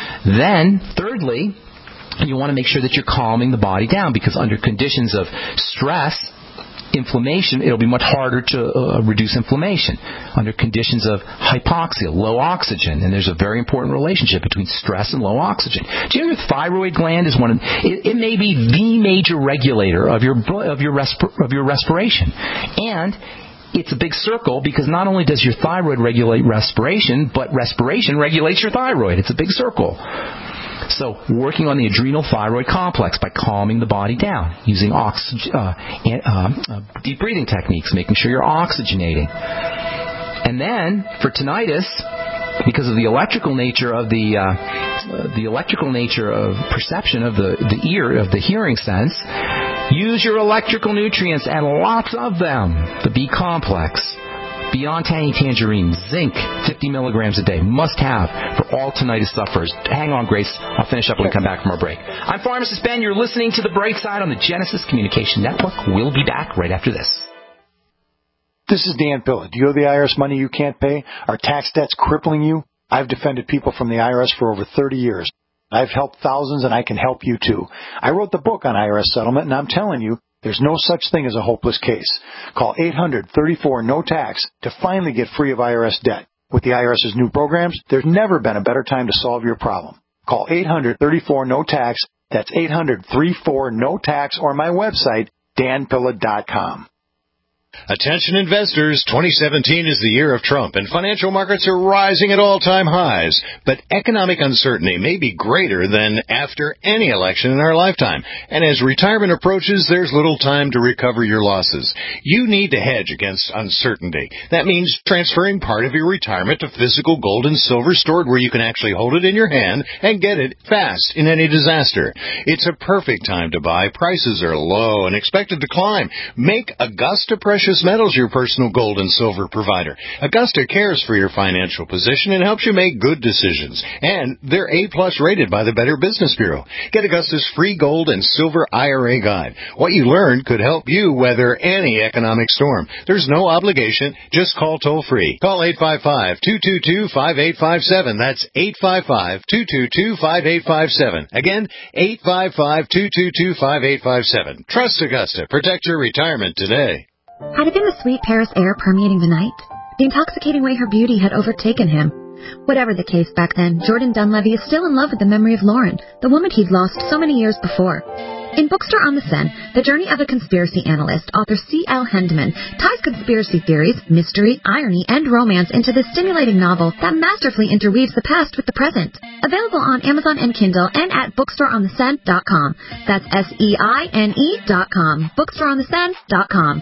Then, thirdly, you want to make sure that you're calming the body down, because under conditions of stress, inflammation, it'll be much harder to uh, reduce inflammation. Under conditions of hypoxia, low oxygen, and there's a very important relationship between stress and low oxygen. Do you know your thyroid gland is one of it, it may be the major regulator of your of your resp- of your respiration, and it's a big circle, because not only does your thyroid regulate respiration, but respiration regulates your thyroid. It's a big circle. So working on the adrenal thyroid complex by calming the body down, using oxygen, uh, uh, uh, deep breathing techniques, making sure you're oxygenating. And then for tinnitus, because of the electrical nature of the uh, the electrical nature of perception of the, the ear, of the hearing sense, use your electrical nutrients, and lots of them. The B complex. Beyond Tangy Tangerine, zinc, fifty milligrams a day, must have for all tinnitus sufferers. Hang on, Grace. I'll finish up when we come back from our break. I'm Pharmacist Ben. You're listening to The Bright Side on the Genesis Communication Network. We'll be back right after this. This is Dan Pilla. Do you owe the I R S money you can't pay? Are tax debts crippling you? I've defended people from the I R S for over thirty years. I've helped thousands, and I can help you too. I wrote the book on I R S settlement, and I'm telling you, there's no such thing as a hopeless case. Call eight hundred, thirty-four, no tax to finally get free of I R S debt. With the IRS's new programs, there's never been a better time to solve your problem. Call eight hundred, thirty-four, no tax. That's eight hundred, thirty-four, no tax, or my website, dan pilla dot com. Attention investors, twenty seventeen is the year of Trump, and financial markets are rising at all-time highs. But economic uncertainty may be greater than after any election in our lifetime. And as retirement approaches, there's little time to recover your losses. You need to hedge against uncertainty. That means transferring part of your retirement to physical gold and silver stored where you can actually hold it in your hand and get it fast in any disaster. It's a perfect time to buy. Prices are low and expected to climb. Make Augusta Precious Metals your personal gold and silver provider. Augusta cares for your financial position and helps you make good decisions. And they're A-plus rated by the Better Business Bureau. Get Augusta's free gold and silver I R A guide. What you learn could help you weather any economic storm. There's no obligation. Just call toll-free. Call eight five five, two two two, five eight five seven. That's eight five five, two two two, five eight five seven. Again, eight five five, two two two, five eight five seven. Trust Augusta. Protect your retirement today. Had it been the sweet Paris air permeating the night? The intoxicating way her beauty had overtaken him? Whatever the case back then, Jordan Dunleavy is still in love with the memory of Lauren, the woman he'd lost so many years before. In Bookstore on the Seine, the journey of a conspiracy analyst, author C L Hendeman ties conspiracy theories, mystery, irony, and romance into this stimulating novel that masterfully interweaves the past with the present. Available on Amazon and Kindle and at bookstore on the sen dot com. That's S E I N E dot com. bookstore on the sen dot com.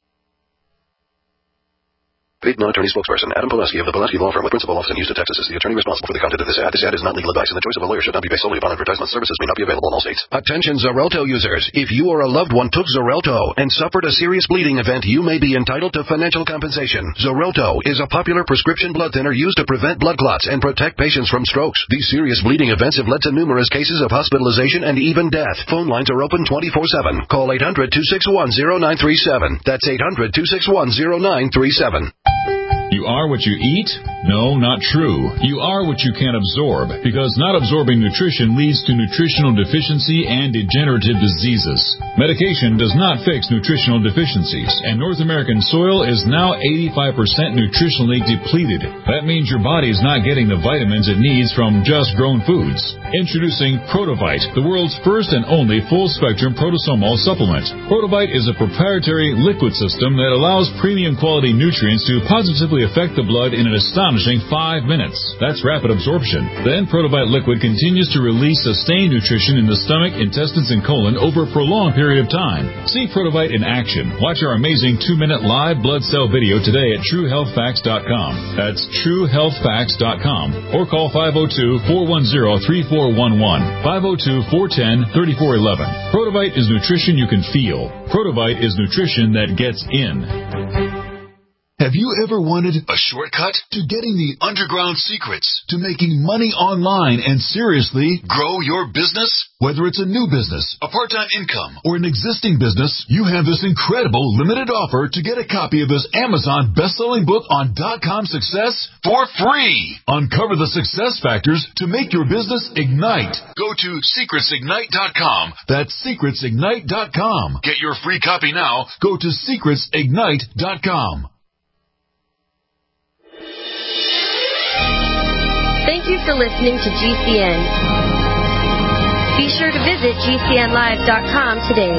Paid non-attorney spokesperson Adam Pulaski of the Pulaski Law Firm with principal office in Houston, Texas is the attorney responsible for the content of this ad. This ad is not legal advice, and the choice of a lawyer should not be based solely upon advertisement. Services may not be available in all states. Attention Xarelto users. If you or a loved one took Xarelto and suffered a serious bleeding event, you may be entitled to financial compensation. Xarelto is a popular prescription blood thinner used to prevent blood clots and protect patients from strokes. These serious bleeding events have led to numerous cases of hospitalization and even death. Phone lines are open twenty-four seven. Call eight hundred, two six one, zero nine three seven. That's eight hundred, two six one, zero nine three seven. You are what you eat? No, not true. You are what you can absorb, because not absorbing nutrition leads to nutritional deficiency and degenerative diseases. Medication does not fix nutritional deficiencies, and North American soil is now eighty-five percent nutritionally depleted. That means your body is not getting the vitamins it needs from just grown foods. Introducing Protovite, the world's first and only full-spectrum protosomal supplement. Protovite is a proprietary liquid system that allows premium quality nutrients to positively affect the blood in an astonishing five minutes. That's rapid absorption. Then Protovite liquid continues to release sustained nutrition in the stomach, intestines, and colon over a prolonged period of time. See Protovite in action. Watch our amazing two-minute live blood cell video today at true health facts dot com. That's true health facts dot com. Or call five oh two, four one zero, three four one one, five oh two, four one zero, three four one one. Protovite is nutrition you can feel. Protovite is nutrition that gets in. Have you ever wanted a shortcut to getting the underground secrets to making money online and seriously grow your business? Whether it's a new business, a part-time income, or an existing business, you have this incredible limited offer to get a copy of this Amazon best-selling book on dot-com success for free. Uncover the success factors to make your business ignite. Go to secrets ignite dot com. That's secrets ignite dot com. Get your free copy now. Go to secrets ignite dot com. Thank you for listening to G C N. Be sure to visit G C N live dot com today.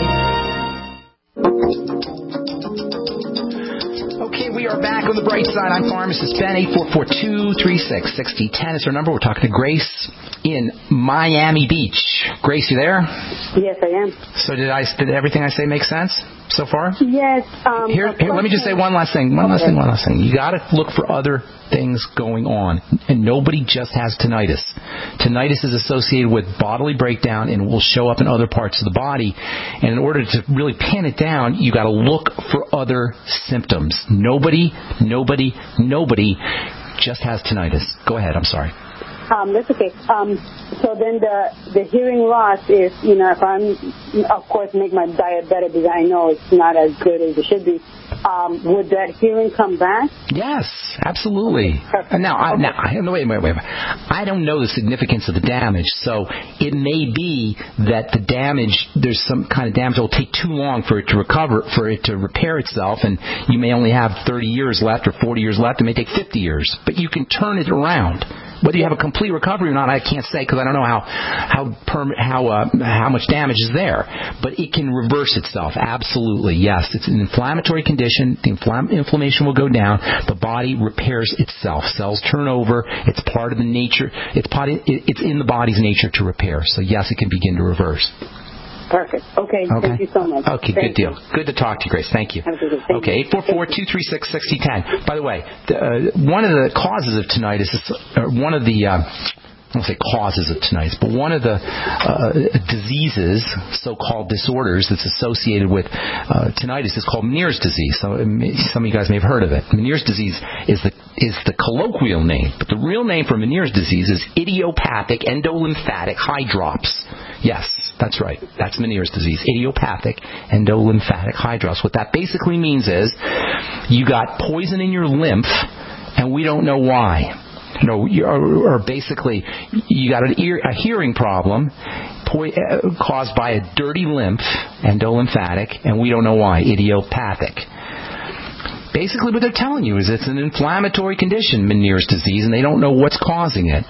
Okay, we are back on the bright side. I'm Pharmacist Ben. eight four four, two three six, six zero one zero is our number. We're talking to Grace in Miami Beach. Grace, you there? Yes, I am. So did I? Did everything I say make sense so far? Yes. Um, here, here let me just say one last thing. One okay. last thing. One last thing. You got to look for other things going on, and nobody just has tinnitus. Tinnitus is associated with bodily breakdown and will show up in other parts of the body. And in order to really pin it down, you got to look for other symptoms. Nobody, nobody, nobody just has tinnitus. Go ahead. I'm sorry. Um, that's okay. Um, so then the the hearing loss is, you know, if I'm, of course, make my diet better because I know it's not as good as it should be. Um, would that hearing come back? Yes, absolutely. Perfect. Now, I, okay. now, I, wait, wait, wait. I don't know the significance of the damage, so it may be that the damage, there's some kind of damage that will take too long for it to recover, for it to repair itself, and you may only have thirty years left or forty years left. It may take fifty years, but you can turn it around. Whether you have a complete recovery or not, I can't say because I don't know how how perm, how uh, how much damage is there. But it can reverse itself. Absolutely, yes. It's an inflammatory condition. The infl- inflammation will go down. The body repairs itself. Cells turn over. It's part of the nature. It's part. Of, it's in the body's nature to repair. So yes, it can begin to reverse. Perfect. Okay. okay. Thank you so much. Okay, Thank good deal. You. Good to talk to you, Grace. Thank you. Have a good day. Okay, eight four four, two three six, six zero one zero. By the way, the, uh, one of the causes of tinnitus is uh, one of the. Uh, I don't say causes of tinnitus, but one of the uh, diseases, so-called disorders, that's associated with uh, tinnitus is called Meniere's disease. So some of you guys may have heard of it. Meniere's disease is the is the colloquial name, but the real name for Meniere's disease is idiopathic endolymphatic hydrops. Yes, that's right. That's Meniere's disease, idiopathic endolymphatic hydrops. What that basically means is you got poison in your lymph, and we don't know why. You know, or, or basically, you got an ear, a hearing problem po- uh, caused by a dirty lymph, endolymphatic, and we don't know why, idiopathic. Basically, what they're telling you is it's an inflammatory condition, Meniere's disease, and they don't know what's causing it.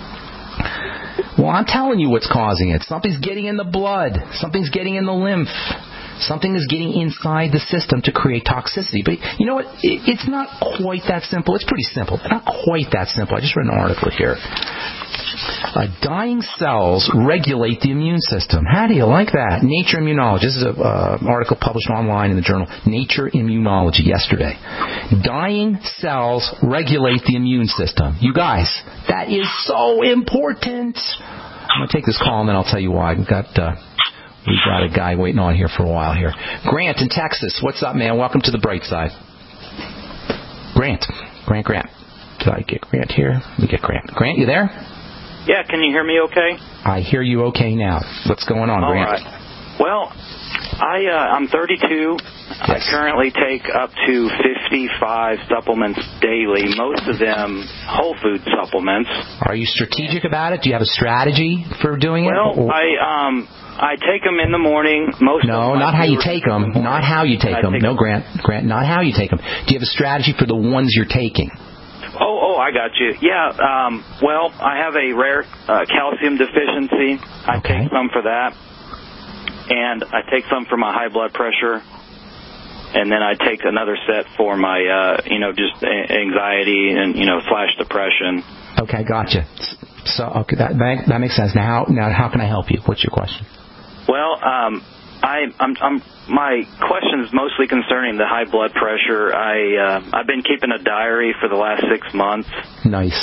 Well, I'm telling you what's causing it. Something's getting in the blood. Something's getting in the lymph. Something is getting inside the system to create toxicity. But you know what? It's not quite that simple. It's pretty simple, but not quite that simple. I just read an article here. Uh, dying cells regulate the immune system. How do you like that? Nature Immunology. This is an uh, article published online in the journal Nature Immunology yesterday. Dying cells regulate the immune system. You guys, that is so important. I'm going to take this call and then I'll tell you why. We've got... Uh, We've got a guy waiting on here for a while here. Grant in Texas. What's up, man? Welcome to the bright side. Grant. Grant, Grant. Did I get Grant here? Let me get Grant. Grant, you there? Yeah, can you hear me okay? I hear you okay now. What's going on, All Grant? right. Well, I, uh, I'm thirty-two. Yes. I currently take up to fifty-five supplements daily, most of them whole food supplements. Are you strategic about it? Do you have a strategy for doing well, it? Well, I... um. I take them in the morning. Most no, of not how you take them. The not how you take them. take no, them. Grant. Grant, not how you take them. Do you have a strategy for the ones you're taking? Oh, oh, I got you. Yeah. Um, well, I have a rare uh, calcium deficiency. I okay. take some for that, and I take some for my high blood pressure, and then I take another set for my, uh, you know, just anxiety and you know slash depression. Okay, gotcha. So okay, that that makes sense. Now, how, now, how can I help you? What's your question? Well, um, I, I'm, I'm, my question is mostly concerning the high blood pressure. I, uh, I've been keeping a diary for the last six months. Nice.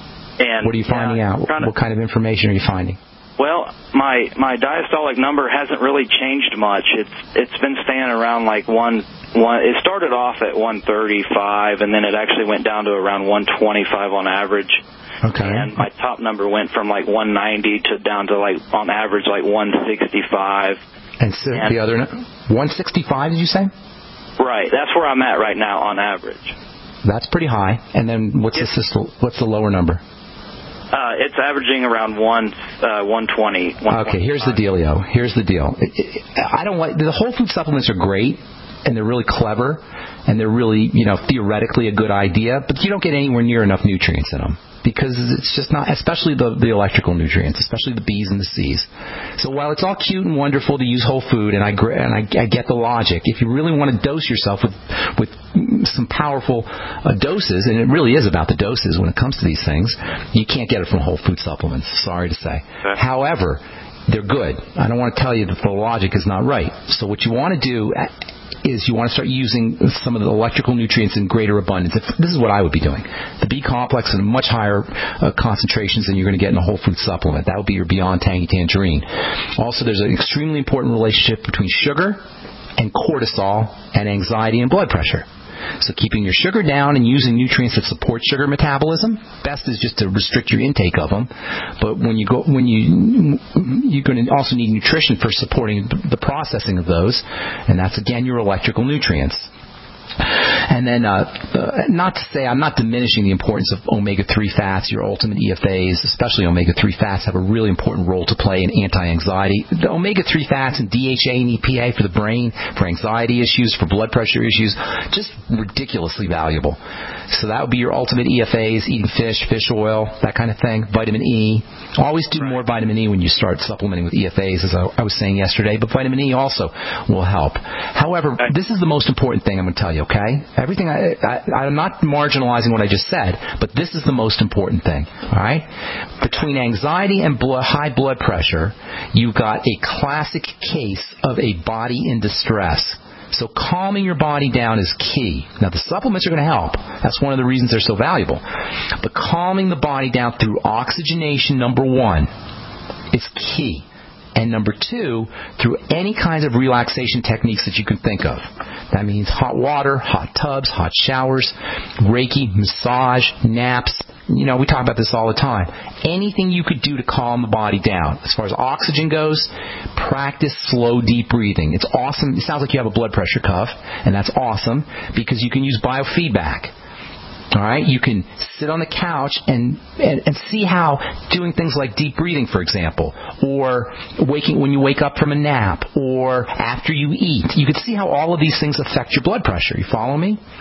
And what are you finding yeah, out? To, what kind of information are you finding? Well, my my diastolic number hasn't really changed much. It's it's been staying around like one one. It started off at one thirty-five, and then it actually went down to around one twenty-five on average. Okay. And my top number went from like one ninety to down to like on average like one sixty-five. And so and the other one sixty-five, did you say? Right. That's where I'm at right now on average. That's pretty high. And then what's yes. the what's the lower number? Uh, it's averaging around one, uh, one twenty. Okay, here's the dealio. Here's the deal. I don't like the whole food supplements are great and they're really clever and they're really, you know, theoretically a good idea, but you don't get anywhere near enough nutrients in them. Because it's just not, especially the, the electrical nutrients, especially the B's and the C's. So while it's all cute and wonderful to use whole food, and I and I, I get the logic, if you really want to dose yourself with with some powerful uh, doses, and it really is about the doses when it comes to these things, you can't get it from whole food supplements. Sorry to say. Okay. However, they're good. I don't want to tell you that the logic is not right. So what you want to do is you want to start using some of the electrical nutrients in greater abundance. This is what I would be doing. The B complex in much higher uh, concentrations than you're going to get in a whole food supplement. That would be your Beyond Tangy Tangerine. Also, there's an extremely important relationship between sugar and cortisol and anxiety and blood pressure. So keeping your sugar down and using nutrients that support sugar metabolism, best is just to restrict your intake of them. But when you go, when you, you're going to also need nutrition for supporting the processing of those, and that's again your electrical nutrients. And then, uh, uh, not to say I'm not diminishing the importance of omega three fats, your ultimate E F As, especially omega three fats, have a really important role to play in anti-anxiety. The omega three fats and D H A and E P A for the brain, for anxiety issues, for blood pressure issues, just ridiculously valuable. So that would be your ultimate E F As, eating fish, fish oil, that kind of thing. Vitamin E. Always do more vitamin E when you start supplementing with E F As, as I, I was saying yesterday, but vitamin E also will help. However, this is the most important thing I'm going to tell you, okay? Everything, I, I, I'm not marginalizing what I just said, but this is the most important thing, all right? Between anxiety and blood, high blood pressure, you've got a classic case of a body in distress. So calming your body down is key. Now, the supplements are going to help. That's one of the reasons they're so valuable. But calming the body down through oxygenation, number one, is key. And number two, through any kinds of relaxation techniques that you can think of. That means hot water, hot tubs, hot showers, Reiki, massage, naps. You know, we talk about this all the time. Anything you could do to calm the body down. As far as oxygen goes, practice slow, deep breathing. It's awesome. It sounds like you have a blood pressure cuff, and that's awesome because you can use biofeedback. All right, you can sit on the couch and, and and see how doing things like deep breathing, for example, or waking when you wake up from a nap, or after you eat, you can see how all of these things affect your blood pressure. You follow me?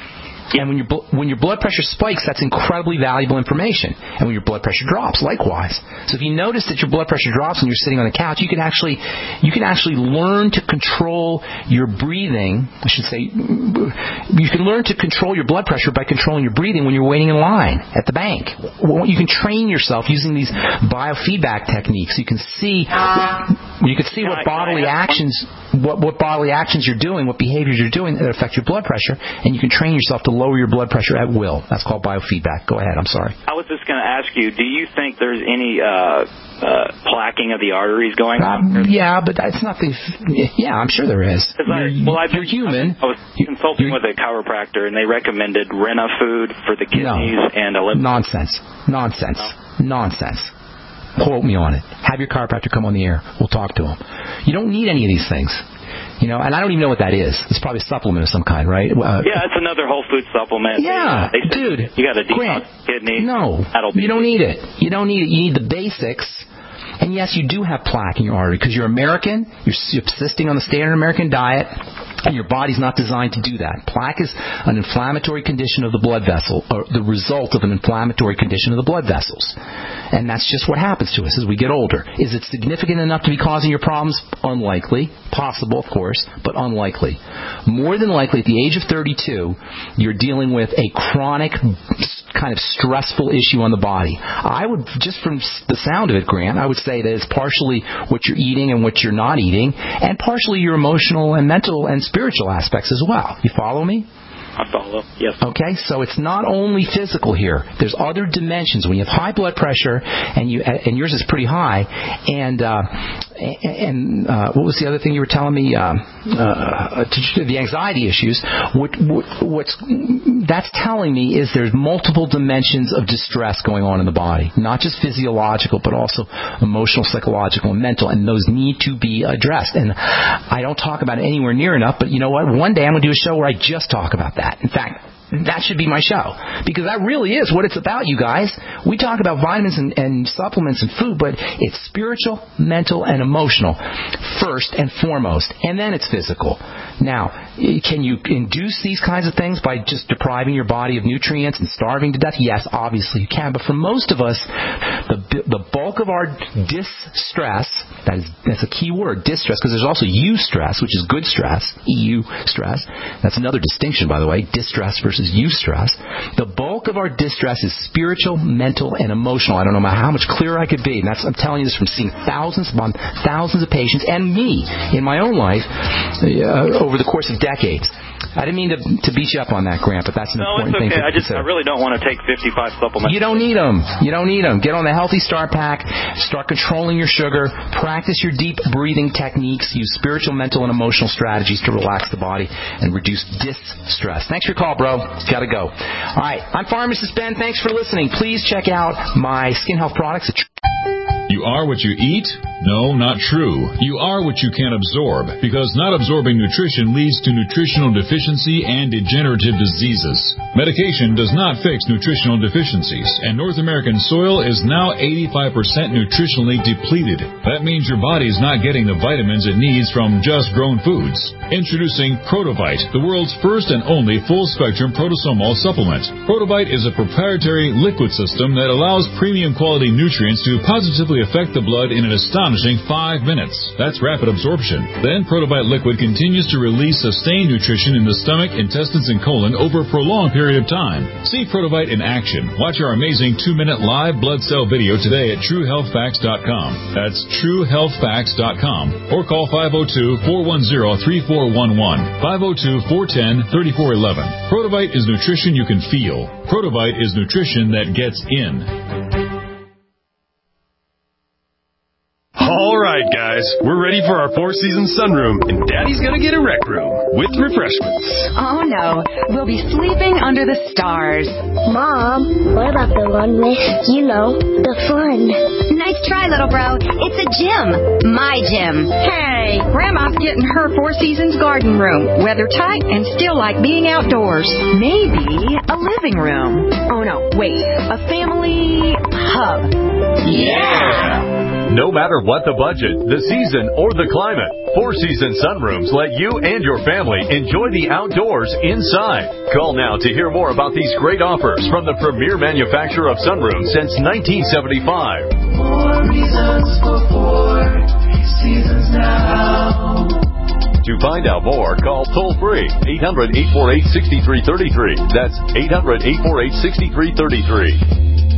And when your when your blood pressure spikes, that's incredibly valuable information. And when your blood pressure drops, likewise. So if you notice that your blood pressure drops when you're sitting on the couch, you can actually you can actually learn to control your breathing. I should say you can learn to control your blood pressure by controlling your breathing when you're waiting in line at the bank. You can train yourself using these biofeedback techniques. You can see you can see what bodily actions what what bodily actions you're doing, what behaviors you're doing that affect your blood pressure, and you can train yourself to lower your blood pressure at will. That's called biofeedback. Go ahead. I'm sorry. I was just going to ask you, do you think there's any uh, uh, plaquing of the arteries going on? Um, yeah, but that's nothing. Yeah, I'm sure there is. I, well, I've, you're human. I was consulting with a chiropractor, and they recommended Rena food for the kidneys no. and a liver. Nonsense. Nonsense. No. Nonsense. Quote me on it. Have your chiropractor come on the air. We'll talk to him. You don't need any of these things. You know, and I don't even know what that is. It's probably a supplement of some kind, right? Uh, yeah, it's another whole food supplement. Yeah, they, they dude. You got a Grant, kidney. No, you don't need it. You don't need it. You need the basics. And yes, you do have plaque in your artery because you're American. You're subsisting on the standard American diet. And your body's not designed to do that. Plaque is an inflammatory condition of the blood vessel, or the result of an inflammatory condition of the blood vessels. And that's just what happens to us as we get older. Is it significant enough to be causing your problems? Unlikely. Possible, of course, but unlikely. More than likely, at the age of thirty-two, you're dealing with a chronic kind of stressful issue on the body. I would, just from the sound of it, Grant, I would say that it's partially what you're eating and what you're not eating, and partially your emotional and mental and spiritual aspects as well. You follow me? I follow. Yes. Okay, so it's not only physical here. There's other dimensions. When you have high blood pressure, and you and yours is pretty high, and uh, and uh, what was the other thing you were telling me? Uh, uh, the anxiety issues. What, what what's that's telling me is there's multiple dimensions of distress going on in the body, not just physiological, but also emotional, psychological, and mental, and those need to be addressed. And I don't talk about it anywhere near enough. But you know what? One day I'm going to do a show where I just talk about that. In fact, that should be my show, because that really is what it's about, you guys. We talk about vitamins and, and supplements and food, but it's spiritual, mental, and emotional first and foremost, and then it's physical. Now, can you induce these kinds of things by just depriving your body of nutrients and starving to death? Yes, obviously you can, but for most of us, the the bulk of our distress, that is, that's a key word, distress, because there's also eustress, which is good stress, E U stress. That's another distinction, by the way, distress versus eustress. The bulk of our distress is spiritual, mental, and emotional. I don't know how much clearer I could be. And that's, I'm telling you this from seeing thousands upon thousands of patients, and me in my own life uh, over the course of decades. I didn't mean to, to beat you up on that, Grant, but that's an no, important it's okay. thing to I just consider. I really don't want to take fifty-five supplements. You don't need them. You don't need them. Get on the Healthy Start Pack. Start controlling your sugar. Practice your deep breathing techniques. Use spiritual, mental, and emotional strategies to relax the body and reduce distress. Thanks for your call, bro. Gotta go. All right. I'm Pharmacist Ben. Thanks for listening. Please check out my skin health products at You are what you eat? No, not true. You are what you can absorb, because not absorbing nutrition leads to nutritional deficiency and degenerative diseases. Medication does not fix nutritional deficiencies, and North American soil is now eighty-five percent nutritionally depleted. That means your body's not getting the vitamins it needs from just grown foods. Introducing Protovite, the world's first and only full-spectrum protosomal supplement. Protovite is a proprietary liquid system that allows premium quality nutrients to positively affect the blood in an astonishing five minutes. That's rapid absorption. Then Protovite liquid continues to release sustained nutrition in the stomach, intestines, and colon over a prolonged period of time. See Protovite in action. Watch our amazing two-minute live blood cell video today at true health facts dot com. That's true health facts dot com. Or call five oh two, four one zero, three four one one, five oh two, four one zero, three four one one. Protovite is nutrition you can feel. Protovite is nutrition that gets in. All right, guys, we're ready for our four-season sunroom, and Daddy's gonna get a rec room with refreshments. Oh, no. We'll be sleeping under the stars. Mom, what about the one with, you know, the fun? Nice try, little bro. It's a gym. My gym. Hey, Grandma's getting her Four Seasons garden room. Weather tight and still like being outdoors. Maybe a living room. Oh, no, wait. A family hub. Yeah! No matter what the budget, the season, or the climate, Four Seasons Sunrooms let you and your family enjoy the outdoors inside. Call now to hear more about these great offers from the premier manufacturer of sunrooms since nineteen seventy-five. More reasons for Four Seasons now. To find out more, call toll-free eight hundred, eight four eight, six three three three. That's eight hundred, eight four eight, six three three three.